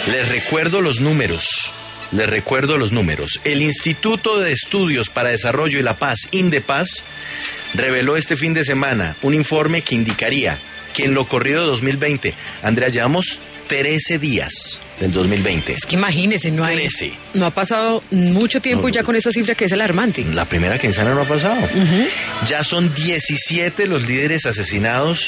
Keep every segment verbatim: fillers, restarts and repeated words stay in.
Les recuerdo los números. Les recuerdo los números. El Instituto de Estudios para Desarrollo y la Paz, INDEPAZ, reveló este fin de semana un informe que indicaría que en lo corrido de dos mil veinte, Andrea, llevamos trece días del dos mil veinte. Es que imagínese, no, hay, trece. No ha pasado mucho tiempo no, ya con esta cifra que es alarmante. La primera quincena no ha pasado. Uh-huh. Ya son diecisiete los líderes asesinados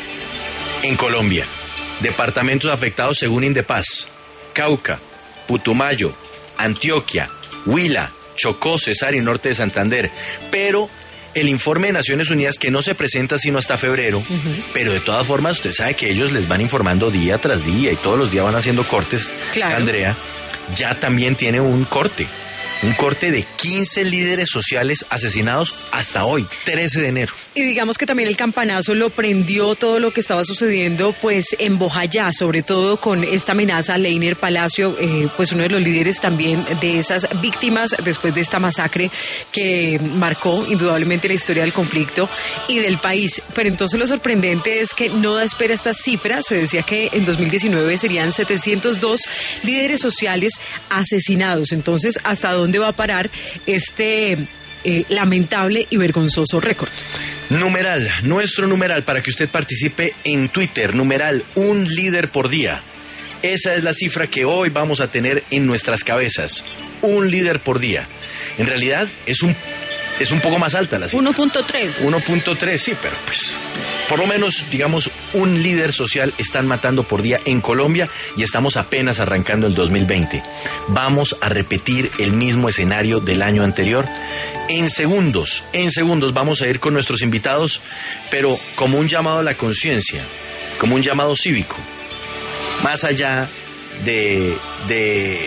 en Colombia. Departamentos afectados según INDEPAZ: Cauca, Putumayo, Antioquia, Huila, Chocó, Cesar y Norte de Santander. Pero el informe de Naciones Unidas, que no se presenta sino hasta febrero, uh-huh. pero de todas formas usted sabe que ellos les van informando día tras día y todos los días van haciendo cortes, claro. Andrea, ya también tiene un corte. Un corte de quince líderes sociales asesinados hasta hoy, trece de enero. Y digamos que también el campanazo lo prendió todo lo que estaba sucediendo pues en Bojayá, sobre todo con esta amenaza a Leiner Palacio, eh, pues uno de los líderes también de esas víctimas después de esta masacre que marcó indudablemente la historia del conflicto y del país. Pero entonces lo sorprendente es que no da espera estas cifras. Se decía que en dos mil diecinueve serían setecientos dos líderes sociales asesinados. Entonces, ¿hasta dónde va a parar este eh, lamentable y vergonzoso récord? Numeral, nuestro numeral para que usted participe en Twitter, numeral un líder por día. Esa es la cifra que hoy vamos a tener en nuestras cabezas, un líder por día. En realidad es un es un poco más alta la cifra. uno punto tres. uno punto tres, sí, pero pues por lo menos, digamos, un líder social están matando por día en Colombia y estamos apenas arrancando el dos mil veinte. Vamos a repetir el mismo escenario del año anterior. En segundos, en segundos vamos a ir con nuestros invitados, pero como un llamado a la conciencia, como un llamado cívico. Más allá de, de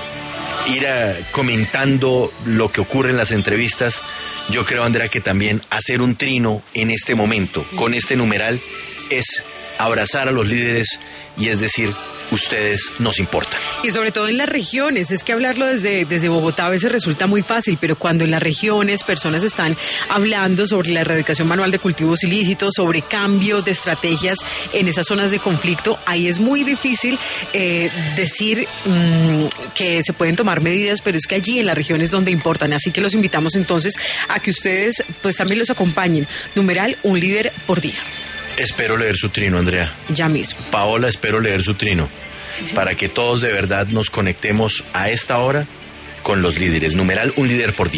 ir a, comentando lo que ocurre en las entrevistas, yo creo, Andrea, que también hacer un trino en este momento, con este numeral, es abrazar a los líderes y es decir, ustedes nos importan. Y sobre todo en las regiones, es que hablarlo desde, desde Bogotá a veces resulta muy fácil, pero cuando en las regiones personas están hablando sobre la erradicación manual de cultivos ilícitos, sobre cambios de estrategias en esas zonas de conflicto, ahí es muy difícil eh, decir mmm, que se pueden tomar medidas, pero es que allí en las regiones donde importan, así que los invitamos entonces a que ustedes pues también los acompañen. Numeral, un líder por día. Espero leer su trino, Andrea. Ya mismo. Paola, espero leer su trino. Sí, sí. Para que todos de verdad nos conectemos a esta hora con los líderes. Numeral, un líder por día.